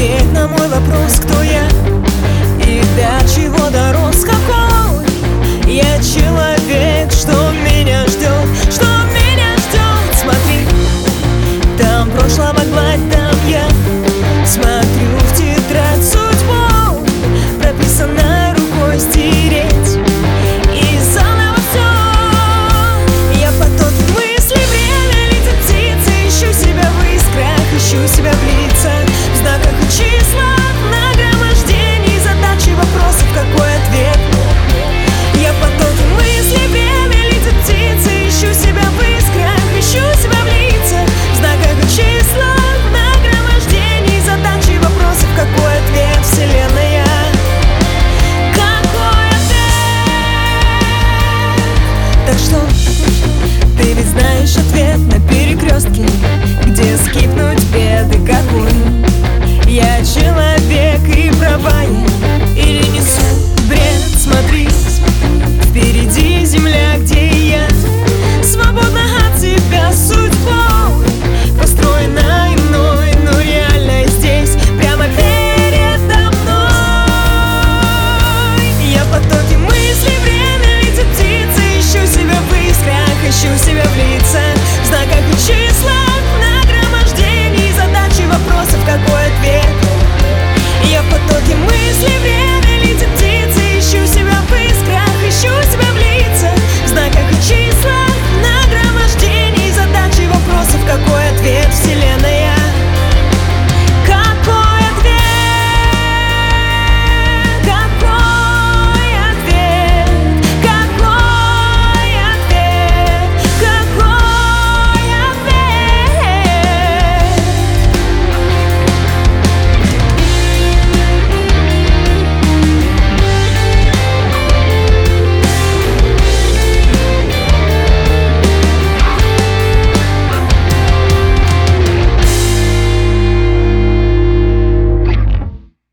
ответь на мой вопрос, кто я и до чего дорос, какой я человек, что меня ждет, что меня ждет. Смотри, там прошлого гладь, там я смотрю в тетрадь судьбу, прописано рукой стереть и заново все. Я поток мыслей, время летит птицы, ищу себя в искрах, ищу себя в лицах.